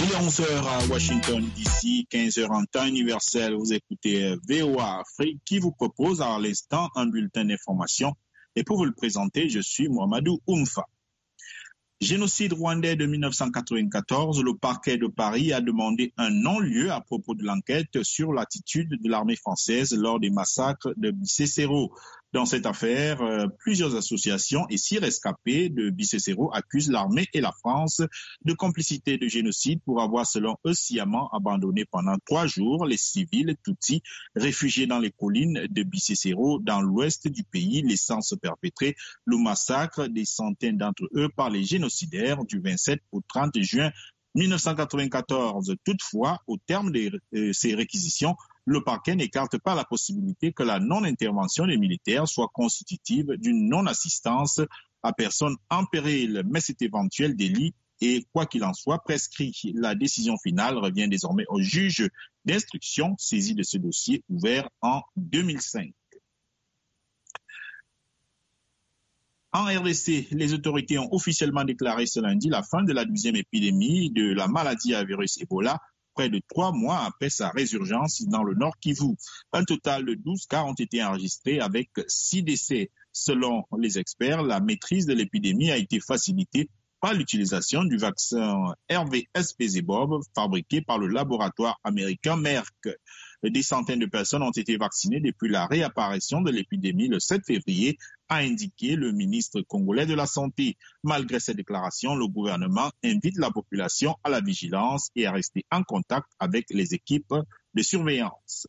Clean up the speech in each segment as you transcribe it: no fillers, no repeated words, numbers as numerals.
Il est 11h à Washington, DC, 15h en temps universel. Vous écoutez VOA Afrique qui vous propose à l'instant un bulletin d'information. Et pour vous le présenter, je suis Mohamedou Oumfa. Génocide rwandais de 1994, le parquet de Paris a demandé un non-lieu à propos de l'enquête sur l'attitude de l'armée française lors des massacres de Bicécéro. Dans cette affaire, plusieurs associations et 6 rescapés de Bicécéro accusent l'armée et la France de complicité de génocide pour avoir, selon eux, sciemment abandonné pendant 3 jours les civils Tutsis réfugiés dans les collines de Bicécéro dans l'ouest du pays, laissant se perpétrer le massacre des centaines d'entre eux par les génocidaires du 27 au 30 juin 1994. Toutefois, au terme de ces réquisitions, le parquet n'écarte pas la possibilité que la non-intervention des militaires soit constitutive d'une non-assistance à personne en péril, mais cet éventuel délit est, quoi qu'il en soit, prescrit. La décision finale revient désormais au juge d'instruction saisi de ce dossier ouvert en 2005. En RDC, les autorités ont officiellement déclaré ce lundi la fin de la 12e épidémie de la maladie à virus Ebola, près de 3 mois après sa résurgence dans le Nord Kivu. Un total de 12 cas ont été enregistrés avec 6 décès. Selon les experts, la maîtrise de l'épidémie a été facilitée par l'utilisation du vaccin RVSPZ-BOV fabriqué par le laboratoire américain Merck. Des centaines de personnes ont été vaccinées depuis la réapparition de l'épidémie le 7 février, a indiqué le ministre congolais de la Santé. Malgré ces déclarations, le gouvernement invite la population à la vigilance et à rester en contact avec les équipes de surveillance.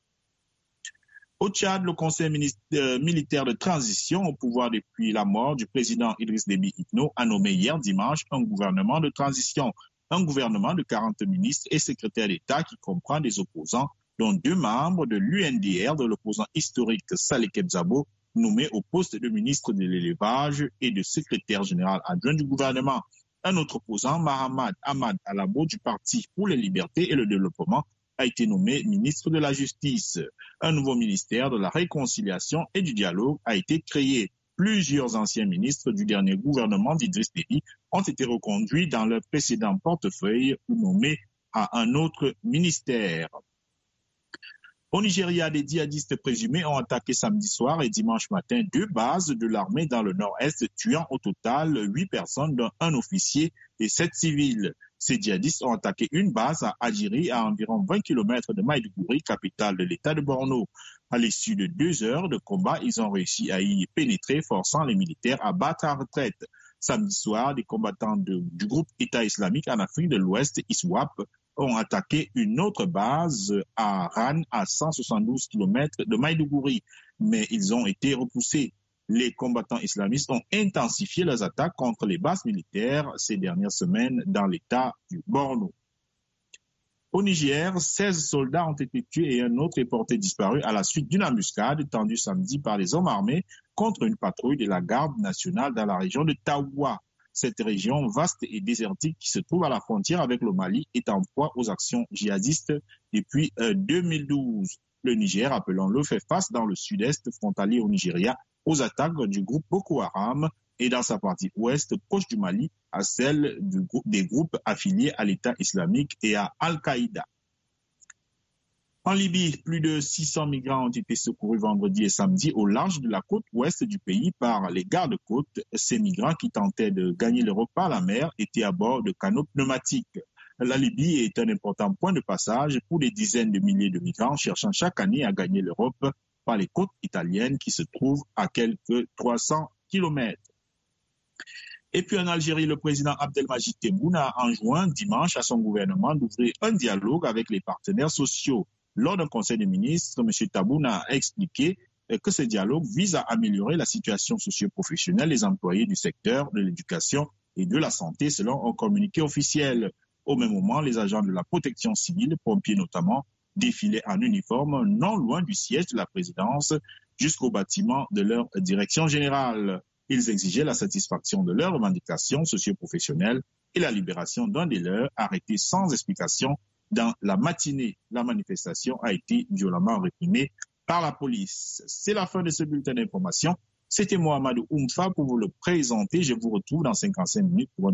Au Tchad, le conseil militaire de transition au pouvoir depuis la mort du président Idriss Déby Itno a nommé hier dimanche un gouvernement de transition, un gouvernement de 40 ministres et secrétaires d'État qui comprend des opposants, dont 2 membres de l'UNDR, de l'opposant historique Saleh Kebzabo, nommé au poste de ministre de l'élevage et de secrétaire général adjoint du gouvernement. Un autre opposant, Mahamad Ahmad Alabo du Parti pour les libertés et le développement, a été nommé ministre de la Justice. Un nouveau ministère de la réconciliation et du dialogue a été créé. Plusieurs anciens ministres du dernier gouvernement d'Idriss Déby ont été reconduits dans leur précédent portefeuille ou nommés à un autre ministère. Au Nigeria, des djihadistes présumés ont attaqué samedi soir et dimanche matin 2 bases de l'armée dans le nord-est, tuant au total 8 personnes, dont un officier et 7 civils. Ces djihadistes ont attaqué une base à Adjiri, à environ 20 km de Maïdougouri, capitale de l'État de Borno. À l'issue de 2 heures de combat, ils ont réussi à y pénétrer, forçant les militaires à battre à retraite. Samedi soir, des combattants du groupe État islamique en Afrique de l'Ouest, ISWAP, ont attaqué une autre base à Ran, à 172 km de Maïdougouri, mais ils ont été repoussés. Les combattants islamistes ont intensifié leurs attaques contre les bases militaires ces dernières semaines dans l'État du Borno. Au Niger, 16 soldats ont été tués et un autre est porté disparu à la suite d'une embuscade tendue samedi par les hommes armés contre une patrouille de la garde nationale dans la région de Taoua. Cette région vaste et désertique qui se trouve à la frontière avec le Mali est en proie aux actions djihadistes depuis 2012. Le Niger, appelons-le, fait face dans le sud-est frontalier au Nigeria aux attaques du groupe Boko Haram et dans sa partie ouest proche du Mali à celle des groupes affiliés à l'État islamique et à Al-Qaïda. En Libye, plus de 600 migrants ont été secourus vendredi et samedi au large de la côte ouest du pays par les gardes-côtes. Ces migrants qui tentaient de gagner l'Europe par la mer étaient à bord de canots pneumatiques. La Libye est un important point de passage pour des dizaines de milliers de migrants cherchant chaque année à gagner l'Europe par les côtes italiennes qui se trouvent à quelques 300 km. Et puis en Algérie, le président Abdelmajid Tebboune a enjoint dimanche à son gouvernement d'ouvrir un dialogue avec les partenaires sociaux. Lors d'un conseil des ministres, M. Tebboune a expliqué que ce dialogue vise à améliorer la situation socio-professionnelle des employés du secteur de l'éducation et de la santé, selon un communiqué officiel. Au même moment, les agents de la protection civile, pompiers notamment, défilaient en uniforme non loin du siège de la présidence jusqu'au bâtiment de leur direction générale. Ils exigeaient la satisfaction de leurs revendications socio-professionnelles et la libération d'un des leurs arrêtés sans explication dans la matinée. La manifestation a été violemment réprimée par la police. C'est la fin de ce bulletin d'information. C'était Mohamedou Oumfa pour vous le présenter. Je vous retrouve dans 55 minutes pour